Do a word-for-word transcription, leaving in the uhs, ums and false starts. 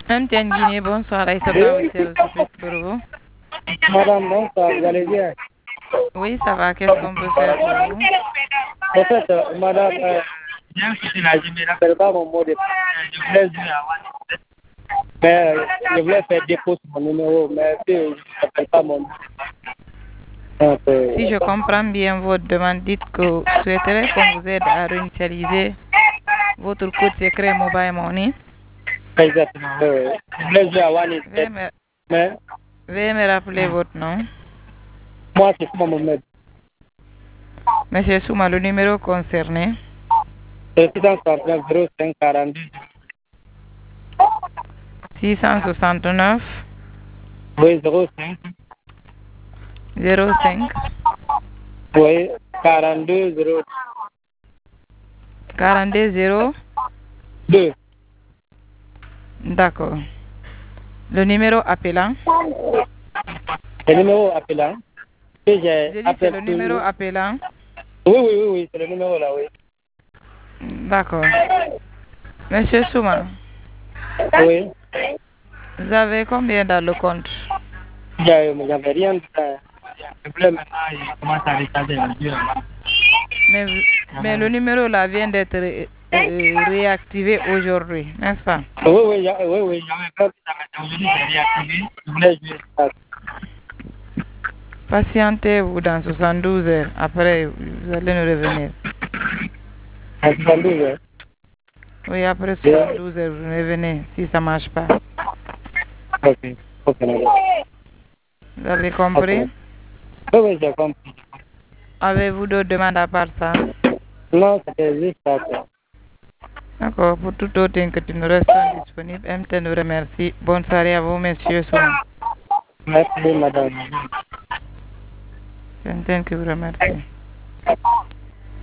M T N Guinée, bonsoir. Aïssa Ba au service pour vous. Madame, bonsoir, vous allez bien? Oui, ça va. Qu'est-ce qu'on peut faire pour vous? En fait, euh, madame, euh, bien que je ne rappelle pas mon mot de passe. Je voulais jouer avant. Mais euh, je voulais faire dépôt sur mon numéro, mais puis, je ne rappelle pas mon mot de passe. Donc, euh, Si je comprends bien votre demande, dites que vous souhaiterez qu'on vous aide à réinitialiser votre code secret Mobile Money. Exactement, oui, oui. Je voulais jouer avant les Veuillez me, mais veuillez me rappeler votre nom. moi, c'est pas mon maître. Monsieur Souma, le numéro concerné. C'est six cent soixante-neuf zéro cinq quarante-deux. six cent soixante-neuf Oui, zéro cinq. zéro cinq Oui, quarante-deux zéro quarante-deux zéro. deux. D'accord. Le numéro appelant. Le numéro appelant. Que j'ai J'ai dit c'est appelé le numéro toujours. appelant. Oui, oui, oui, oui, c'est le numéro là, oui. D'accord. Monsieur Souma, Oui. vous avez combien dans le compte? J'avais rien de ça. Le problème maintenant, il commence à retarder le Dieu. Mais, mais le numéro là vient d'être ré- euh, réactivé aujourd'hui, n'est-ce pas? Oui, oui, j'a- oui, oui, j'avais peur que ça m'était aujourd'hui, c'est réactivé. Je voulais jouer ça. Patientez-vous dans soixante-douze heures. Après, vous allez nous revenir. À soixante-douze heures. Oui, après soixante-douze heures, vous revenez si ça ne marche pas. Ok, ok, madame. Vous avez Ok. compris? Oui, oui, j'ai compris. Avez-vous d'autres demandes à part ça? Non, c'était juste ça. Quoi. D'accord. Pour tout autre inquiétude, nous restons disponibles. M T nous remercie. Bonne soirée à vous, monsieur Souma. Merci, madame. C'est M T qui vous remercie.